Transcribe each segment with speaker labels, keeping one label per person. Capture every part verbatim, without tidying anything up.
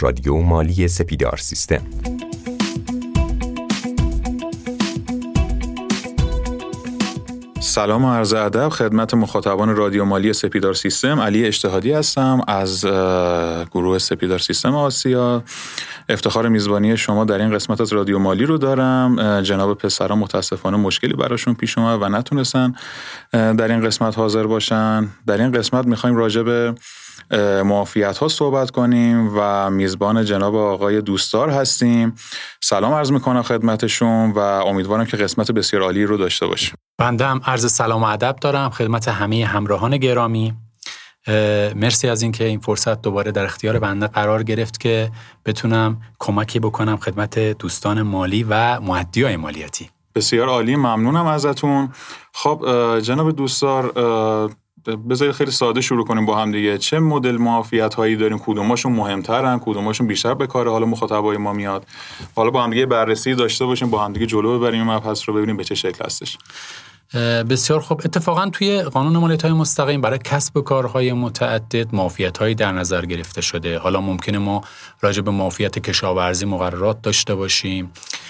Speaker 1: رادیو مالی سپیدار سیستم.
Speaker 2: سلام و عرض ادب خدمت مخاطبان رادیو مالی سپیدار سیستم. علی اجتهادی هستم از گروه سپیدار سیستم آسیا. افتخار میزبانی شما در این قسمت از رادیو مالی رو دارم. جناب پسران متاسفانه مشکلی براشون پیش اومد و نتونستن در این قسمت حاضر باشن. در این قسمت میخوایم راجع به معافیت ها صحبت کنیم و میزبان جناب آقای دوستدار هستیم. سلام عرض میکنم خدمتشون و امیدوارم که قسمت بسیار عالی رو داشته باشیم.
Speaker 3: بنده هم عرض سلام و ادب دارم خدمت همه همراهان گرامی. مرسی از اینکه این فرصت دوباره در اختیار بنده قرار گرفت که بتونم کمکی بکنم خدمت دوستان مالی و مؤدیای مالیاتی.
Speaker 2: بسیار عالی، ممنونم ازتون. خب جناب دوستدار، بذارید خیلی ساده شروع کنیم با هم دیگه. چه مدل معافیت هایی داریم؟ کدوماشون مهمترن؟ کدوماشون بیشتر به کار حالا مخاطبای ما میاد؟ حالا با هم دیگه بررسی داشته باشیم، با هم دیگه جلو ببریم این مبحث رو، ببینیم به چه شکل هستش.
Speaker 3: بسیار خوب. اتفاقا توی قانون مالیات‌های مستقیم برای کسب و کارهای متعدد معافیت‌هایی در نظر گرفته شده. حالا ممکنه ما راجع به معافیت کشاورزی مقررات داشته باشیم،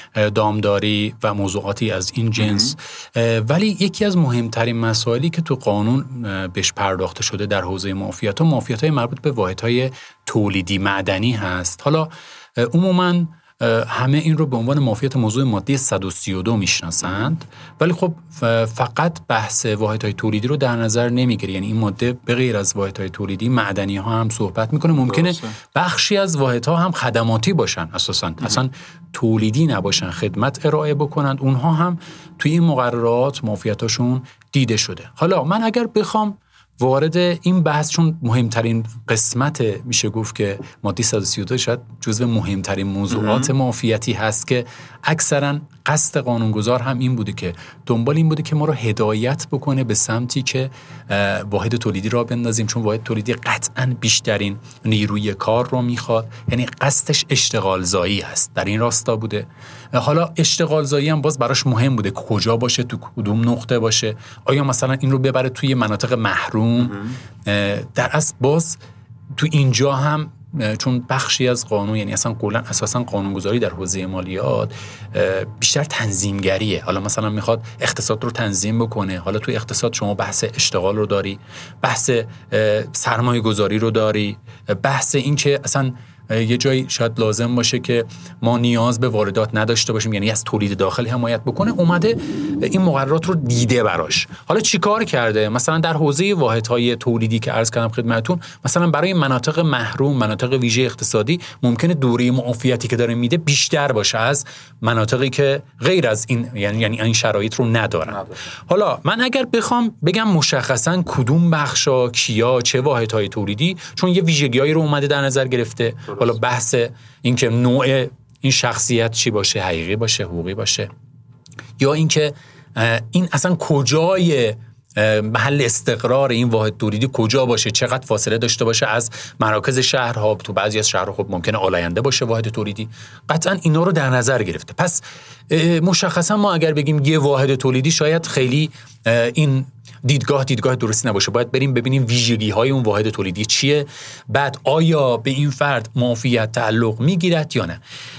Speaker 3: دامداری و موضوعاتی از این جنس، ولی یکی از مهمترین مسائلی که تو قانون بهش پرداخته شده در حوزه معافیت‌ها معافیت‌های مربوط به واحدهای تولیدی معدنی هست. حالا عموماً همه این رو به عنوان معافیت موضوع ماده صد و سی و دو میشناسند، ولی خب فقط بحث واحدهای تولیدی رو در نظر نمیگیره. یعنی این ماده به غیر از واحدهای تولیدی معدنی ها هم صحبت میکنه. ممکنه بخشی از واحدها هم خدماتی باشن، اساساً اصلا تولیدی نباشن، خدمت ارائه بکنند، اونها هم توی این مقررات معافیتاشون دیده شده. حالا من اگر بخوام وارد این بحث، چون مهمترین قسمت میشه گفت که ماده صد و سی و دو شاید جزو مهمترین موضوعات معافیتی هست که اکثرا قصد قانونگذار هم این بوده که دنبال این بوده که ما رو هدایت بکنه به سمتی که واحد تولیدی را بندازیم، چون واحد تولیدی قطعاً بیشترین نیروی کار رو میخواد. یعنی قصدش اشتغال زایی هست، در این راستا بوده. حالا اشتغال زایی هم باز براش مهم بوده کجا باشه، تو کدوم نقطه باشه. آیا مثلا این رو ببره توی مناطق محروم؟ در اصل باز تو اینجا هم چون بخشی از قانون، یعنی اصلا کلا اساسا قانونگذاری در حوزه مالیات بیشتر تنظیمگریه. حالا مثلا میخواد اقتصاد رو تنظیم بکنه. حالا تو اقتصاد شما بحث اشتغال رو داری، بحث سرمایه گذاری رو داری، بحث این که اصلا یه جایی شاید لازم باشه که ما نیاز به واردات نداشته باشیم، یعنی از تولید داخلی حمایت بکنه. اومده این مقررات رو دیده براش. حالا چی کار کرده؟ مثلا در حوزه واحدهای تولیدی که عرض کردم خدمتتون، مثلا برای مناطق محروم، مناطق ویژه اقتصادی، ممکنه دوره معافیتی که داره میده بیشتر باشه از مناطقی که غیر از این یعنی یعنی این شرایط رو ندارن. نداره. حالا من اگر بخوام بگم مشخصاً کدوم بخشا کیا چه واحدهای تولیدی، چون یه ویژگیایی رو اومده در نظر گرفته. حالا بحث این که نوع این شخصیت چی باشه، حقیقی باشه، حقوقی باشه، یا این که این اصلا کجای محل استقرار این واحد تولیدی کجا باشه، چقدر فاصله داشته باشه از مراکز خب تو بعضی از شهرها خب ممکنه آلاینده باشه واحد تولیدی. قطعا اینا رو در نظر گرفته. پس مشخصا ما اگر بگیم یه واحد تولیدی، شاید خیلی این دیدگاه دیدگاه درستی نباشه. باید بریم ببینیم ویژگی های اون واحد تولیدی چیه، بعد آیا به این فرد معافیت تعلق میگیرد یا نه.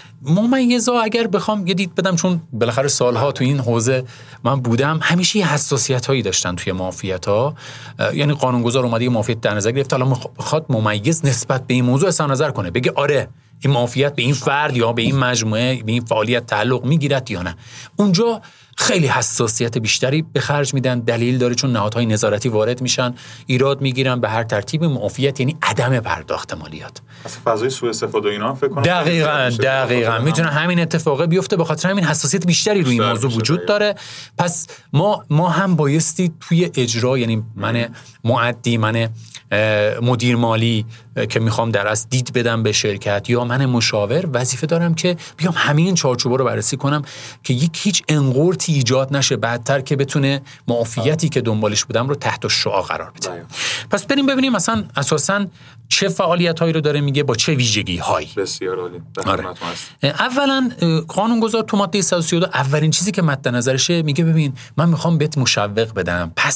Speaker 3: ممیزا اگر بخوام یه دید بدم، چون بالاخره سالها تو این حوزه من بودم، همیشه یه حساسیت هایی داشتن توی معافیت ها. یعنی قانونگذار اومده یه معافیت در نظر گرفت، حالا میخواد ممیز نسبت به این موضوع اظهار نظر کنه، بگه آره این معافیت به این فرد یا به این مجموعه به این فعالیت تعلق میگیرد یا نه. اونجا خیلی حساسیت بیشتری به خرج میدن. دلیل داره، چون نهادهای نظارتی وارد میشن، ایراد میگیرن به هر ترتیب معافیت، یعنی عدم پرداخت مالیات.
Speaker 2: اصلا فضای سوء استفاده اینا فکر کنم
Speaker 3: دقیقاً دقیقاً میتونه همین اتفاقه بیفته. به خاطر همین حساسیت بیشتری روی این موضوع وجود داره. پس ما ما هم بایستی توی اجرا، یعنی من مؤدی، من مدیر مالی که میخوام در اصل دید بدم به شرکت، یا من مشاور، وظیفه دارم که بیام همین چارچوبا رو بررسی کنم که یک هیچ انقورتی ایجاد نشه، بعدتر که بتونه معافیتی که دنبالش بودم رو تحت شعاع قرار بده. پس بریم ببینیم مثلا اساساً چه فعالیت‌هایی رو داره میگه، با چه ویژگی‌هایی.
Speaker 2: بسیار عالی.
Speaker 3: آره. اولا قانونگذار تو ماده صد و سی و دو اولین چیزی که مد نظرشه میگه ببین من میخوام بهت مشوق بدم، پس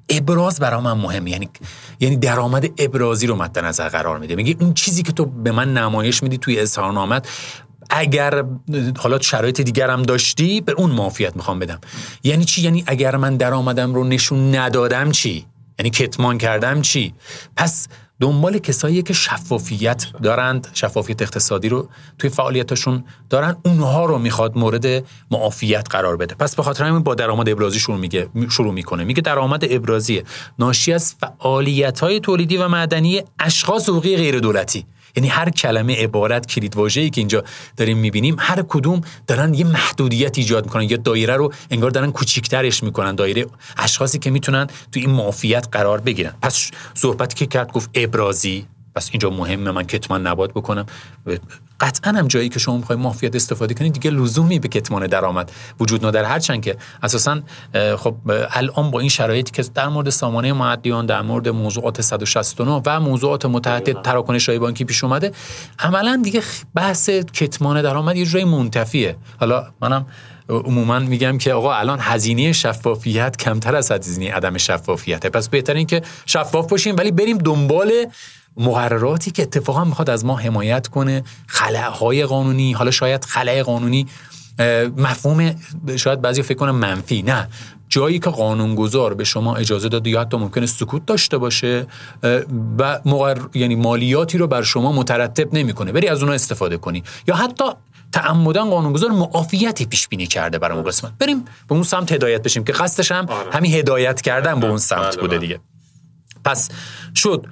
Speaker 3: ابراز برای من مهمه، یعنی یعنی درآمد ابرازی رو مد نظر قرار میده. میگه اون چیزی که تو به من نمایش میدی توی اظهارنامت، اگر حالا شرایط دیگرم داشتی به اون معافیت میخوام بدم. یعنی چی؟ یعنی اگر من درآمدم رو نشون ندادم چی؟ یعنی کتمان کردم چی؟ پس دنبال کسایی که شفافیت دارند، شفافیت اقتصادی رو توی فعالیتاشون دارن، اونها رو میخواد مورد معافیت قرار بده. پس به خاطر همین با درآمد ابرازی شروع میگه شروع میکنه. میگه درآمد ابرازی ناشی از فعالیت‌های تولیدی و معدنی اشخاص حقوقی غیر دولتی. یعنی هر کلمه، عبارت، کلیدواژه‌ای که اینجا داریم میبینیم، هر کدوم دارن یه محدودیت ایجاد میکنن، یا دایره رو انگار دارن کوچیک‌ترش میکنن، دایره اشخاصی که میتونن تو این معافیت قرار بگیرن. پس صحبتی که کرد گفت ابرازی، پس اینجا مهمه من کتمان نباید بکنم. قطعاً هم جایی که شما میخواید معافیت استفاده کنید دیگه لزومی به کتمان درآمد وجود نداره، هرچند که اساساً خب الان با این شرایطی که در مورد سامانه مؤدیان، در مورد موضوعات صد و شصت و نه و موضوعات متعدد تراکنش‌های بانکی پیش اومده، عملاً دیگه بحث کتمان درآمد یه جوری منتفیه. حالا منم عموما میگم که آقا الان هزینه شفافیت کمتر از هزینه عدم شفافیته، پس بهتره این که شفاف باشیم ولی بریم دنبال مقرراتی که اتفاقا میخواد از ما حمایت کنه. خلأهای قانونی، حالا شاید خلأ قانونی مفهوم شاید بعضی فکر کنن منفی، نه، جایی که قانونگذار به شما اجازه داده یا حتی ممکنه سکوت داشته باشه و مقرر یعنی مالیاتی رو بر شما مترتب نمیکنه، بری از اونها استفاده کنی، یا حتی تعمداً قانونگذار معافیتی پیش بینی کرده برای اون قسمت، بریم به اون سمت هدایت بشیم که قصدش هم آره. همین هدایت کردن به اون سمت بوده دیگه. پس شد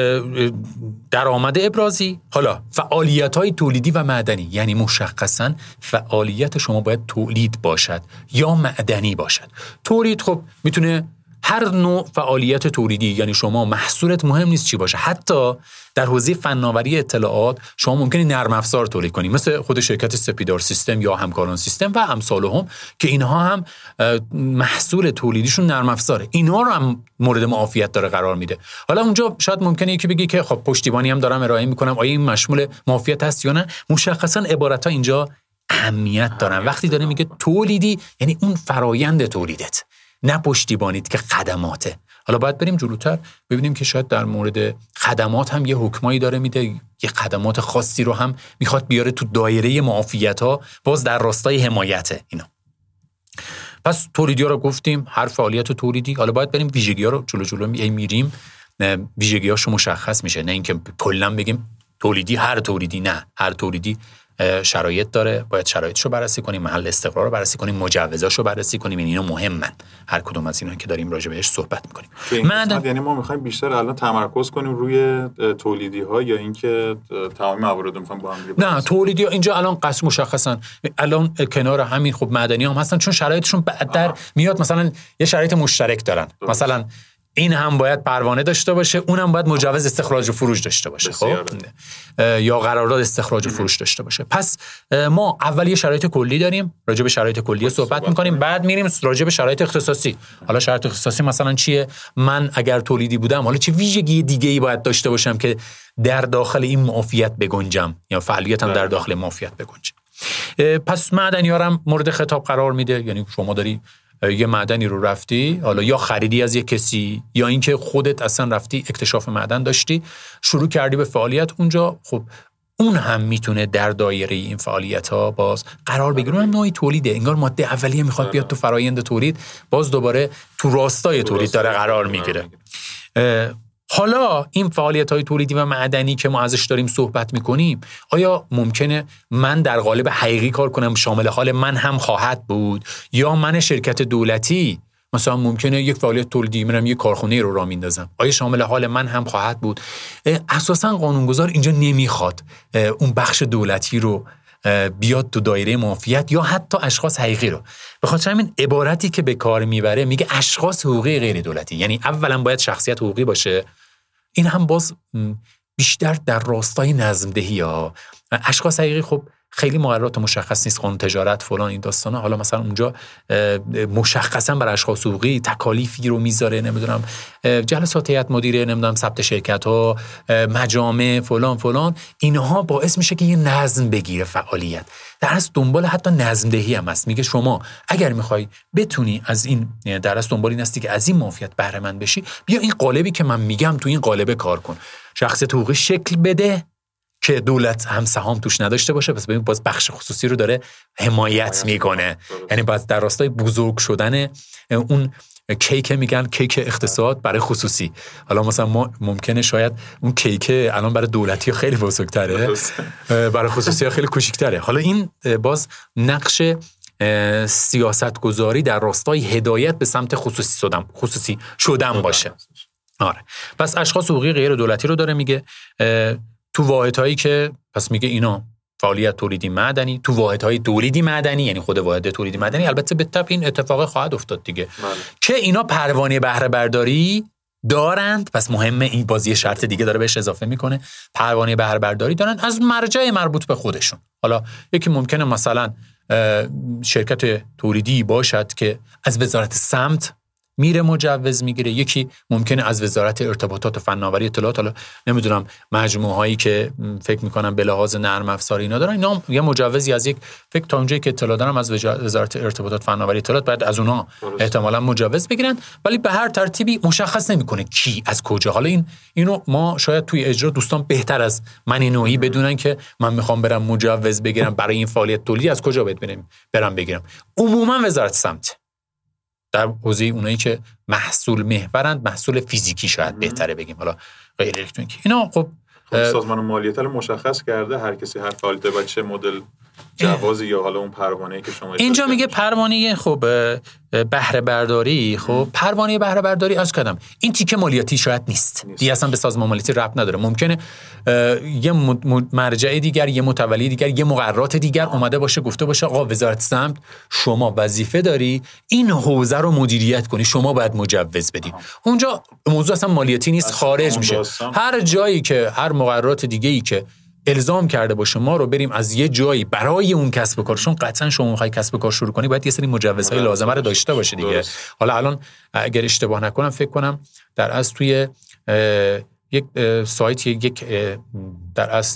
Speaker 3: درآمد ابرازی. حالا فعالیت‌های تولیدی و معدنی، یعنی مشخصاً فعالیت شما باید تولید باشد یا معدنی باشد. تولید خب میتونه هر نوع فعالیت تولیدی، یعنی شما محصولت مهم نیست چی باشه، حتی در حوزه فناوری اطلاعات شما ممکنه نرم افزار تولید کنی، مثل خود شرکت سپیدار سیستم یا همکاران سیستم و امثالهم که اینها هم محصول تولیدیشون نرم افزاره، اینها رو هم مورد معافیت داره قرار میده. حالا اونجا شاید ممکنه یکی بگی که خب پشتیبانی هم دارم ارائه میکنم، آیا این مشمول معافیت هست یا نه؟ مشخصا عبارت‌ها اینجا اهمیت دارن. وقتی داره میگه تولیدی یعنی اون فرایند تولیدت، نه پشتیبانیت که خدماته. حالا باید بریم جلوتر ببینیم که شاید در مورد خدمات هم یه حکمایی داره میده، یه خدمات خاصی رو هم میخواد بیاره تو دایره معافیت ها، باز در راستای حمایته اینا. پس تولیدی ها رو گفتیم، هر فعالیت تولیدی. حالا باید بریم ویژگی ها رو جلو جلو میریم، ویژگی هاشو مشخص میشه، نه اینکه کلا بگیم تولیدی هر تولیدی، نه، هر تولیدی شرایط داره، باید شرایطشو بررسی کنیم، محل استقرار رو بررسی کنیم، مجوزاشو بررسی کنیم، یعنی اینا مهمن، هر کدوم از اینا که داریم راجع بهش صحبت می‌کنیم.
Speaker 2: من یعنی ما می‌خوایم بیشتر الان تمرکز کنیم روی تولیدی‌ها یا اینکه تمام موارد رو می‌خوایم با هم دیگه؟
Speaker 3: نه، تولیدی‌ها اینجا الان قصد مشخصاً الان کنار همین خب معدنی هم هستن، چون شرایطشون بعدتر میاد، مثلا یه شرایط مشترک دارن، درست. مثلا این هم باید پروانه داشته باشه، اونم باید مجوز استخراج و فروش داشته باشه، خب یا قرارداد استخراج و فروش داشته باشه. پس ما اول یه شرایط کلی داریم، راجع به شرایط کلی صحبت می‌کنیم، بعد میریم راجع به شرایط اختصاصی. حالا شرایط اختصاصی مثلا چیه؟ من اگر تولیدی بودم حالا چه ویژگی دیگه‌ای باید داشته باشم که در داخل این معافیت بگنجم یا فعالیتم در داخل معافیت بگنجه. پس معدنی‌ها هم مورد خطاب قرار میده، یعنی شما داری یه معدنی رو رفتی، حالا یا خریدی از یه کسی یا اینکه خودت اصلا رفتی اکتشاف معدن داشتی، شروع کردی به فعالیت اونجا، خب اون هم میتونه در دایره این فعالیت ها باز قرار بگیره. اون نوعی تولیده، انگار ماده اولیه میخواد بیاد تو فرایند تولید، باز دوباره تو راستای تولید داره قرار میگیره. حالا این فعالیت‌های تولیدی و معدنی که ما ازش داریم صحبت می‌کنیم، آیا ممکنه من در قالب حقیقی کار کنم، شامل حال من هم خواهد بود، یا من شرکت دولتی مثلا ممکنه یک فعالیت تولیدی میرم یک کارخونه رو راه میندازم، آیا شامل حال من هم خواهد بود؟ اساساً قانونگذار اینجا نمیخواد اون بخش دولتی رو بیاد تو دایره معافیت یا حتی اشخاص حقیقی رو. به خاطر همین عبارتی که به کار میبره میگه اشخاص حقوقی غیر دولتی، یعنی اولا باید شخصیت حقوقی باشه. این هم باز بیشتر در راستای نظم دهی ها. اشخاص حقیقی خب خیلی مقررات مشخص نیست، قانون تجارت فلان این داستانا، حالا مثلا اونجا مشخصا بر اشخاص حقوقی تکالیفی رو میذاره، نمیدونم جلسات هیئت مدیره، نمیدونم ثبت شرکت ها، مجامع فلان فلان، اینها باعث میشه که یه نظم بگیره فعالیت. در اصل دنبال حتی نظم دهی هم هست. میگه شما اگر میخوای بتونی از این، در اصل دنبال این هستی که از این معافیت بهره مند بشی، بیا این قالبی که من میگم تو این قالب کار کن، شخصیت حقوقی شکل بده که دولت هم سهام توش نداشته باشه. پس ببین باز بخش خصوصی رو داره حمایت میکنه، یعنی باز در راستای بزرگ شدن اون کیک، میگن کیک اقتصاد برای خصوصی. حالا مثلا ما ممکنه شاید اون کیک الان برای دولتی خیلی بزرگتره، برای خصوصی خیلی کوچیک‌تره. حالا این باز نقش سیاست گذاری در راستای هدایت به سمت خصوصی شدن خصوصی شدن باشه. آره. پس اشخاص حقوقی غیر دولتی رو داره میگه تو واحدهایی که، پس میگه اینا فعالیت تولیدی معدنی تو واحدهای تولیدی معدنی، یعنی خود واحد تولیدی معدنی، البته به تبع این اتفاق خواهد افتاد دیگه من. که اینا پروانه بهره برداری دارند. پس مهمه، این بازی شرط دیگه داره بهش اضافه میکنه، پروانه بهره برداری دارن از مرجع مربوط به خودشون. حالا یکی ممکنه مثلا شرکت تولیدی باشد که از وزارت سمت میره مجوز میگیره، یکی ممکنه از وزارت ارتباطات و فناوری اطلاعات، حالا نمیدونم مجموعه هایی که فکر میکنم به لحاظ نرم افزار اینا دارن، اینا یه مجوزی از یک، فکر تا اونجایی که اطلاع دارم از وزارت ارتباطات فناوری اطلاعات بعد از اونها احتمالاً مجوز بگیرن، ولی به هر ترتیبی مشخص نمیکنه کی از کجا. حالا این اینو ما شاید توی اجرا دوستان بهتر از من نوعی بدونن که من میخوام برم مجوز بگیرم برای این فعالیت تولیدی از کجا باید برم برم بگیرم. عموما وزارت سمت در حوزه اونایی که محصول محورند، محصول فیزیکی شاید بهتره بگیم، حالا غیر الکترونیکی اینا. خب
Speaker 2: سازمان مالیات رو مشخص کرده هر کسی هر فعالیت با چه مدل جوازی یا حالا اون پروانه‌ای که شما
Speaker 3: اینجا میگه پروانه خب بهره برداری. خب پروانه بهره برداری از کدام این تیکه مالیاتی شاید نیست, نیست. دیگه اصلا به سازمان مالیاتی ربط نداره. ممکنه یه مرجع دیگر، یه متولی دیگر، یه مقررات دیگر اومده باشه گفته باشه آقا وزارت سمت شما وظیفه داری این حوزه رو مدیریت کنی، شما باید مجوز بدی. آه. اونجا موضوع اصلا مالیاتی نیست، خارج میشه. هر جایی که هر مقررات دیگه‌ای که الزام کرده باشه ما رو بریم از یه جایی برای اون کسب و کارشون، قطعا شما میخوای کسب و کار شروع کنی باید یه سری مجوزهای لازمه رو داشته باشه دیگه. درست. حالا الان اگر اشتباه نکنم فکر کنم در اصل توی یک سایت یک در اصل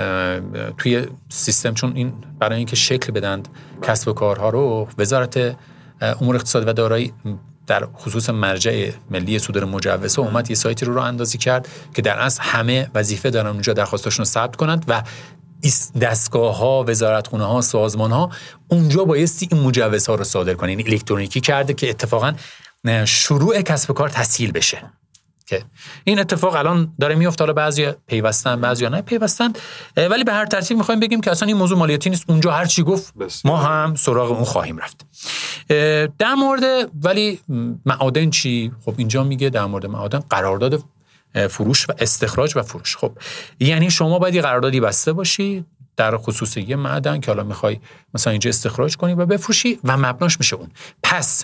Speaker 3: توی سیستم، چون این برای اینکه شکل بدن کسب و کارها رو، وزارت امور اقتصاد و دارایی در خصوص مرجع ملی صدور مجوزها اومد یه سایتی رو راه اندازی کرد که در اصل همه وظیفه دارن اونجا درخواستاشون رو ثبت کنند و دستگاه‌ها، وزارتخونه‌ها، سازمان‌ها اونجا بایستی این مجوزها رو صادر کنن. یعنی الکترونیکی کرده که اتفاقاً شروع کسب و کار تسهیل بشه. که این اتفاق الان داره میفته. حالا بعضیا پیوستن بعضیا نه پیوستن، ولی به هر ترتیب می‌خوایم بگیم که اصلا این موضوع مالیاتی نیست. اونجا هر چی گفت ما هم سراغ اون خواهیم رفت. در مورد ولی معادن چی؟ خب اینجا میگه در مورد معادن قرارداد فروش و استخراج و فروش. خب یعنی شما باید یه قراردادی بسته باشی در خصوص یه معدن که حالا میخوای مثلا اینجا استخراج کنی و بفروشی و مبناش میشه اون. پس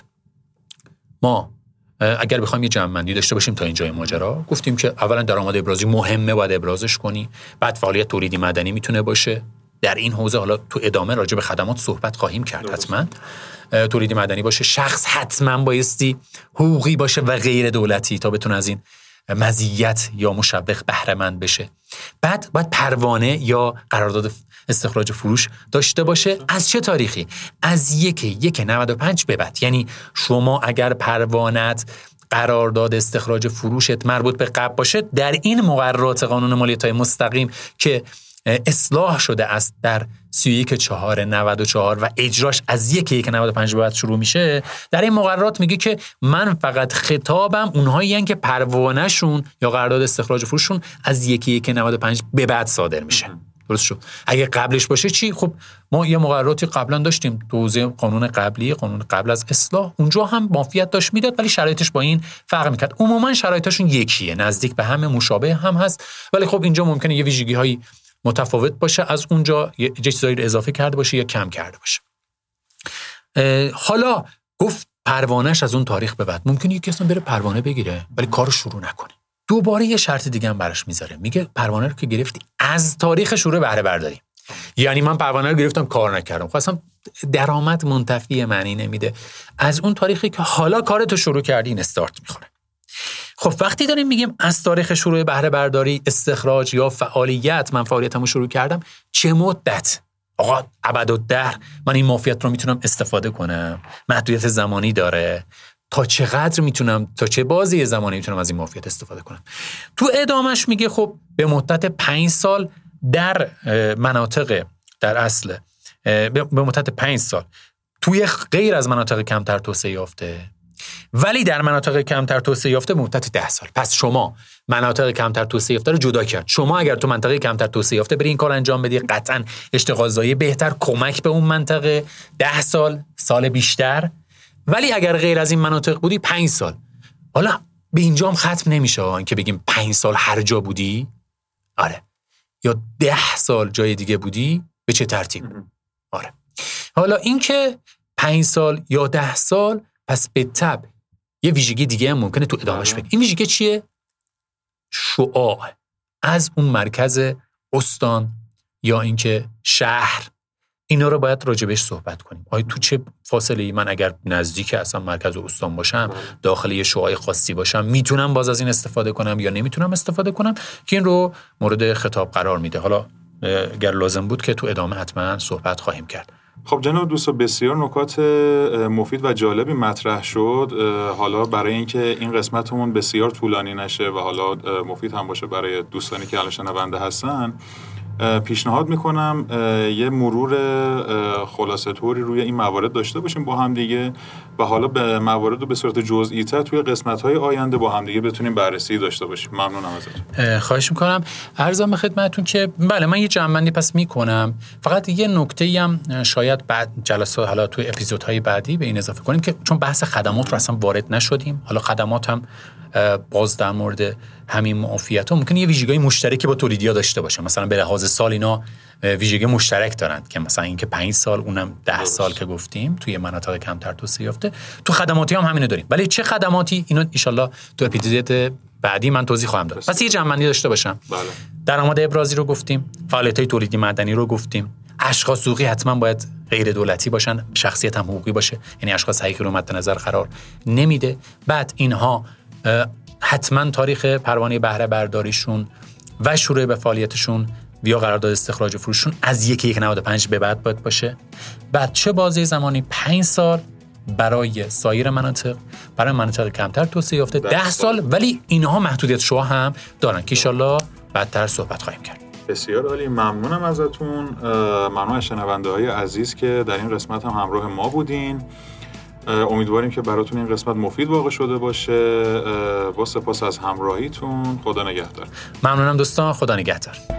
Speaker 3: ما اگر بخوایم یه جمع‌بندی داشته باشیم تا اینجای ماجرا، گفتیم که اولا درآمد ابرازی مهمه، باید ابرازش کنی. بعد فعالیت تولیدی معدنی میتونه باشه در این حوزه. حالا تو ادامه راجع به خدمات صحبت خواهیم کرد. حتما تولیدی معدنی باشه، شخص حتما بایستی حقوقی باشه و غیر دولتی تا بتونه از این مزیت یا مشوق بهره مند بشه. بعد باید پروانه یا قرارداد استخراج فروش داشته باشه. از چه تاریخی؟ از یک یک نود و پنج به بعد. یعنی شما اگر پروانت قرارداد استخراج فروشت مربوط به قبل باشه، در این مقررات قانون مالیات‌های مستقیم که اصلاح شده است در سی و یک چهار نود و چهار و اجراش از یک یک نود و پنج به بعد شروع میشه، در این مقررات میگه که من فقط خطابم اونهایی هستن که پروانه‌شون یا قرارداد استخراج فروششون از یک یک نود و پنج به بعد صادر میشه. درست شد. اگه قبلش باشه چی؟ خب ما یه مقرراتی قبلا داشتیم تو حوزه قانون قبلی، قانون قبل از اصلاح، اونجا هم معافیت داشت میداد ولی شرایطش با این فرق میکرد. عموما شرایطشون یکیه، نزدیک به همه، مشابه هم هست، ولی خب اینجا ممکنه یه ویژگی‌هایی متفاوت باشه، از اونجا یه چیزایی رو اضافه کرده باشه یا کم کرده باشه. حالا گفت پروانهش از اون تاریخ به بعد. ممکنه یکی اصلا بره پروانه بگیره ولی کارو شروع نکنه. دوباره یه شرط دیگه هم براش میذاره، میگه پروانه رو که گرفتی از تاریخ شروع بهره برداری. یعنی من پروانه رو گرفتم کار نکردم، خب اصلا درآمد منتفی معنی نمیده. از اون تاریخی که حالا کارتو شروع کردی این استارت میخوره. خب وقتی داریم میگیم از تاریخ شروع بهره برداری، استخراج یا فعالیت من فعالیتمو شروع کردم، چه مدت؟ آقا ابدالدهر من این مافیت رو میتونم استفاده کنم، محدودیت زمانی داره، تا چقدر میتونم، تا چه بازی زمانی میتونم از این مافیت استفاده کنم. تو ادامش میگه خب به مدت پنج سال در مناطق، در اصل به مدت پنج سال توی غیر از مناطق کمتر توسعه یافته، ولی در مناطق کمتر توسعه یافته به مدت ده سال. پس شما مناطق کمتر توسعه یافته رو جدا کرد. شما اگر تو منطقه کمتر توسعه یافته بری این کار انجام بدی، قطعاً اشتغال زایی بهتر، کمک به اون منطقه، ده سال، سال بیشتر. ولی اگر غیر از این مناطق بودی پنج سال. حالا به اینجا هم ختم نمیشه این که بگیم پنج سال هر جا بودی، آره، یا ده سال جای دیگه بودی، به چه ترتیب؟ آره. حالا این که پنج سال یا ده سال، پس به تبع یه ویژگی دیگه هم ممکنه تو ادامهش بگیم. این ویژگی چیه؟ شعاع از اون مرکز استان یا اینکه شهر، اینا رو باید راجبش صحبت کنیم. آیا تو چه فاصله ای من اگر نزدیک اصلا مرکز استان باشم، داخل یه شعاع خاصی باشم، میتونم باز از این استفاده کنم یا نمیتونم استفاده کنم، که این رو مورد خطاب قرار میده. حالا اگر لازم بود که تو ادامه حتما صحبت خواهیم کرد.
Speaker 2: خب جناب دوستان، بسیار نکات مفید و جالبی مطرح شد. حالا برای اینکه این قسمتمون بسیار طولانی نشه و حالا مفید هم باشه برای دوستانی که الان شنونده هستن، پیشنهاد میکنم یه مرور خلاصه طوری روی این موارد داشته باشیم با هم دیگه و حالا به موارد رو به صورت جزئی تر توی قسمت‌های آینده با هم دیگه بتونیم بررسی داشته باشیم. ممنونم ازتون.
Speaker 3: خواهش میکنم. عرضم به خدمتتون که بله، من یه جمع‌بندی پس میکنم. فقط یه نکته‌ای هم شاید بعد جلسات، حالا توی اپیزودهای بعدی به این اضافه کنیم که چون بحث خدمات رو اصلا وارد نشدیم، حالا خدمات هم باز در مورد همین معافیت‌ها ممکنه یه ویژگی مشترکی با تولیدی‌ها داشته باشه. مثلا به لحاظ سال اینا ویژگی مشترک دارن که مثلا اینکه پنج سال، اونم ده سال که گفتیم توی مناطق کمتر توسعه یافته. تو خدماتی هم همینو داریم، ولی چه خدماتی، اینو ان شاءالله تو اپیزود بعدی من توضیح خواهم داد. پس یه جمع‌بندی داشته باشم.
Speaker 2: بله.
Speaker 3: درآمد ابرازی رو گفتیم، فعالیت‌های تولیدی معدنی رو گفتیم، اشخاص حقوقی حتما باید غیر دولتی باشن، شخصیت هم حقوقی باشه، یعنی اشخاص حقیقی رو مد نظر قرار نمیده. بعد اینها حتما تاریخ پروانه بهره برداریشون و شروع به فعالیتشون یا قرارداد استخراج و فروششون از یک یک نود و پنج به بعد باید باشه. بعد چه بازه زمانی؟ پنج سال برای سایر مناطق، برای مناطق کمتر توسعه یافته ده سال، ولی اینها محدودیت شعاع هم دارن که انشالله بعدتر صحبت خواهیم کرد.
Speaker 2: بسیار عالی، ممنونم ازتون. ممنون از شنونده‌های عزیز که در این قسمت هم همراه ما بودین. امیدواریم که براتون این قسمت مفید واقع شده باشه. با سپاس از همراهیتون. خدا نگهدار.
Speaker 3: ممنونم دوستان، خدا نگهدار.